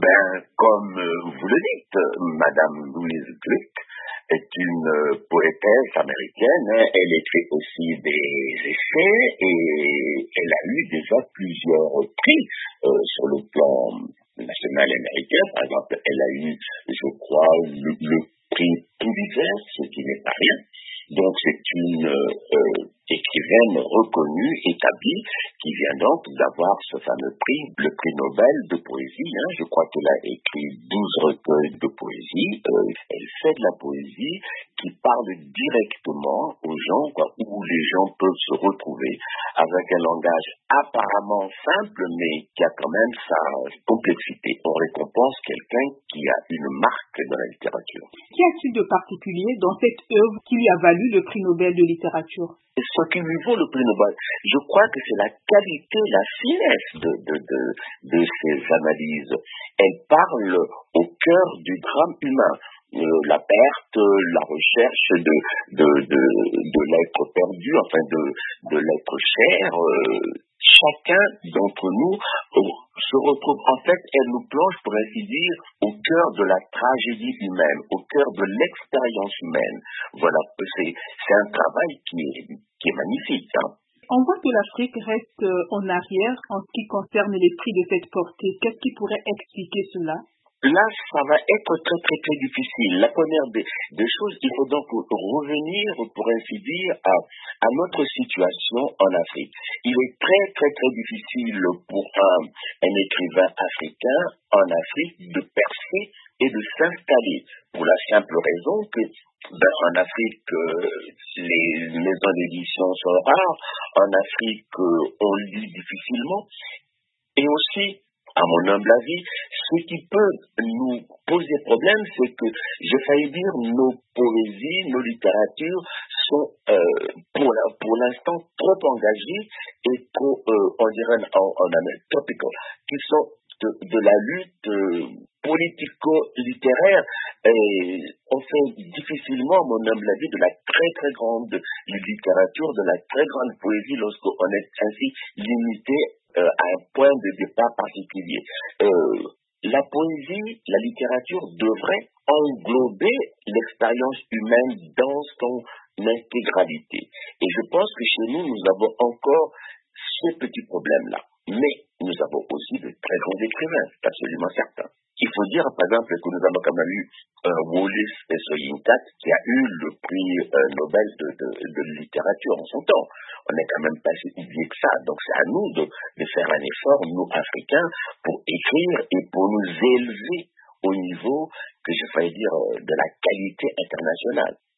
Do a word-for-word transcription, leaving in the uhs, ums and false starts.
Ben, comme euh, vous le dites, Madame Louise Gluck est une euh, poétesse américaine. Hein. Elle écrit aussi des essais et elle a eu déjà plusieurs prix euh, sur le plan national américain. Par exemple, elle a eu, je crois, le, le prix Pulitzer, ce qui n'est pas rien. Donc c'est une euh, écrivaine reconnue, établie, qui vient donc d'avoir ce fameux prix, le prix Nobel de poésie. Hein. Je crois qu'elle a écrit douze recueils de poésie. Euh, elle fait de la poésie qui parle directement aux gens, quoi, où les gens peuvent se retrouver avec un langage apparemment simple, mais qui a quand même sa complexité. On récompense quelqu'un qui a une marque dans la littérature. Qu'y a-t-il de particulier dans cette œuvre qui lui a valu le prix Nobel de littérature? Ce qui lui vaut le prix Nobel, je crois que c'est la qualité, la finesse de, de, de, de ces analyses. Elle parle au cœur du drame humain. Euh, la perte, la recherche de, de, de, de l'être perdu, enfin de, de l'être cher. Euh, chacun d'entre nous euh, se retrouve, en fait, elle nous plonge, pour ainsi dire, au cœur de la tragédie humaine, au cœur de l'expérience humaine. Voilà, c'est, c'est un travail qui est, qui est magnifique. Hein. On voit que l'Afrique reste en arrière en ce qui concerne les prix de cette portée. Qu'est-ce qui pourrait expliquer cela? Là, ça va être très très très difficile. La première des, des choses, il faut donc revenir, pour ainsi dire, à, à notre situation en Afrique. Il est très très très difficile pour un, un écrivain africain en Afrique de percer et de s'installer, pour la simple raison que ben, en Afrique, euh, les maisons d'édition sont rares, en Afrique, euh, on lit difficilement, et aussi, à mon humble avis, ce qui peut nous poser problème, c'est que, j'ai failli dire, nos poésies, nos littératures sont, euh, pour, la, pour l'instant, trop engagées et trop, euh, on dirait en, en amérique, topical, qui sont de, de la lutte euh, politico-littéraire. Et on fait difficilement, à mon humble avis, de la très très grande littérature, de la très grande poésie, lorsqu'on est ainsi limité Euh, à un point de départ particulier. Euh, la poésie, la littérature devrait englober l'expérience humaine dans son intégralité. Et je pense que chez nous, nous avons encore ce petit problème-là. Mais nous avons aussi de très grands écrivains, c'est absolument certain. Il faut dire, par exemple, que nous avons quand même eu euh, Wallis Soyinka qui a eu le prix euh, Nobel de, de, de littérature en son temps. On n'est quand même pas si oublié que ça. Donc c'est à nous de, de faire un effort, nous Africains, pour écrire et pour nous élever au niveau que je faille dire de la qualité internationale.